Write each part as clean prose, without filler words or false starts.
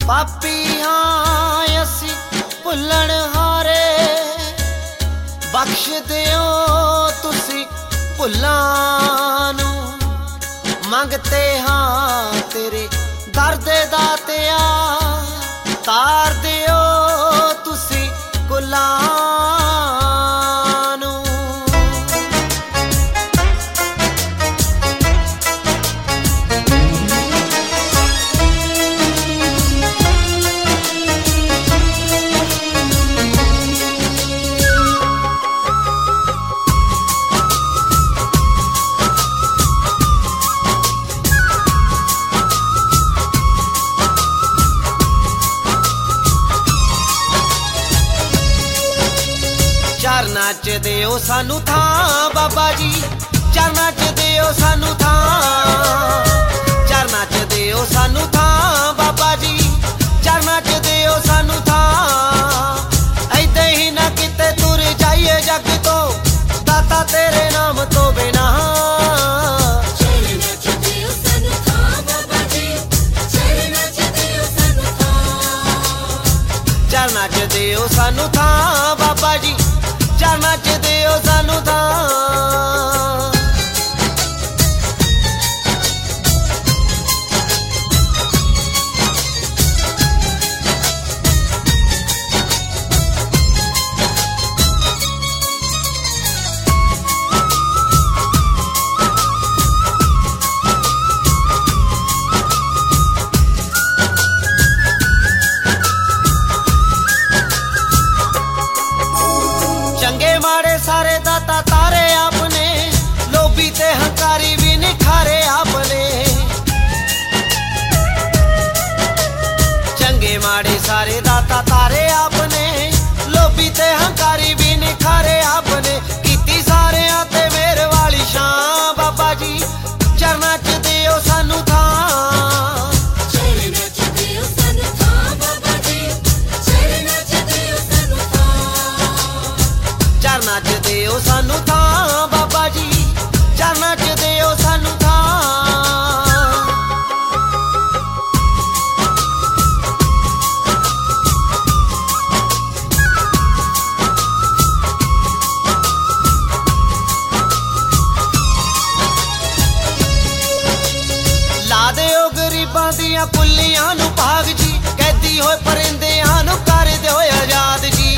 पापी हाँ असी भुल्लण हारे, बख्श दियो तुसी भुल्लां नू, मंगते हाँ तेरे दर्द दातिया, तार दियो तुसी गुलां नू। चरना च दियो सानू थां बाबा जी, चरना च दियो सानू थां, चरना च दियो सानू थां बाबा जी, चरना च दियो सानू थां। ऐदे ही ना किते तुर जाइए जग तो, दाता तेरे नाम तो बिना। चरना च दियो सानू थां बाबा जी, चरना च दियो सानू थां, चरना च दियो सानू थां बाबा जी, चरना च दियो सानू थां। चंगे माड़े सारे दाता तारे आपने, लोभी ते हंकारी भी निखारे आपने। चंगे माड़े सारे दाता तारे आपने, लोभी ते हंकारी भी निखारे आपने। कीती सारे आते मेरे वाली शान बाबा जी, चरना च दियो सानू थां। चरना च दियो सानू थां बाबा जी, चरना च दियो सानू थां, चरना च दियो सानू थां बाबा जी, चरना च दियो सानू थां। ला दियो गरीबां दियां कुल्लियां नू भाग जी, कैदी होए परिंदियां नू कर दियो आजाद जी।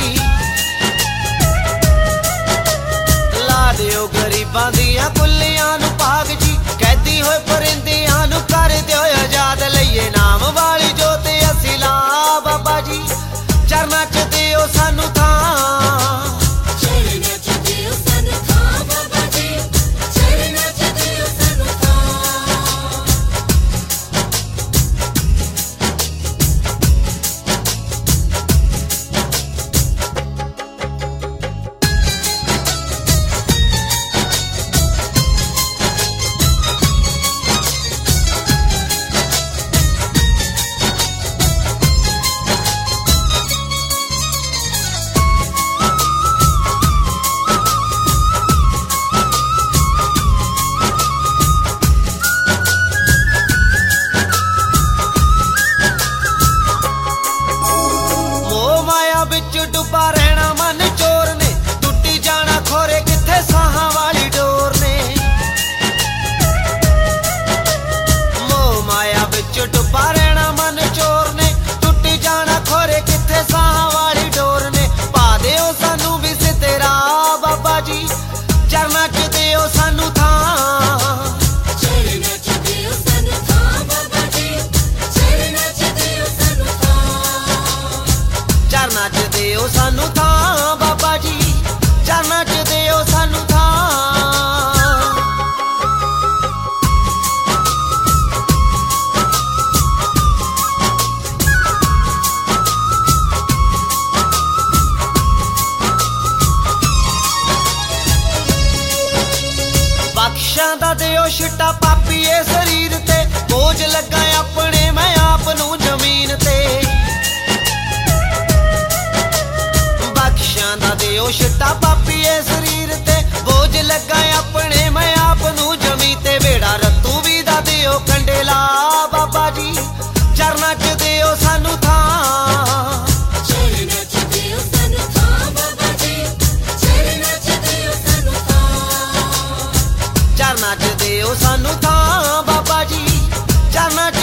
ला दियो गरीबां दियां कुल्लियां नू भाग जी, कैदी होए परिंदियां नू कर दियो आजाद। लइए नाम वाली जोत असी ला बाबा जी, चरना च दियो सानू थां। चरना च दियो सानू थां बाबा जी, चरना च दियो सानू थां, मोह माया बिच डुबा रहना मन चोर ने, टुटी जाना खोरे किथे साहां वाली डोर ने। मोह माया बिच डुबा रहना मन चोर ने, टुटी जाना खोरे किथे साहां वाली डोर ने। पा दियो सानू भी सिद्धे राह बाबा जी, चरना च दियो सानू थां। चरना च दियो सानू थां बाबा जी, चरना च दियो सानू थां, चरना च दियो सानू थां बाबा जी, चरना च दियो सानू थां। बख्शां दा दियो छिट्टा पापीए शरीर ते, बोझ लगा अपने मैं आप नू जमीन ते। बख्शां दा दियो छिट्टा पापीए शरीर ते, बोझ लगा अपने मैं आप नू जमीन ते। बेड़ा रत्तू भी दा दियो कंडेला बाबा जी, चरना च ਦਿਓ ਸਾਨੂੰ ਥਾਂ ਚਰਨਾਂ 'ਚ ਦਿਓ ਸਾਨੂੰ ਥਾਂ ਬਾਬਾ ਜੀ, ਚਰਨਾਂ 'ਚ ਦਿਓ ਸਾਨੂੰ ਥਾਂ। ਚਰਨਾਂ 'ਚ ਦਿਓ ਸਾਨੂੰ ਥਾਂ ਬਾਬਾ ਜੀ, ਚਰਨਾਂ 'ਚ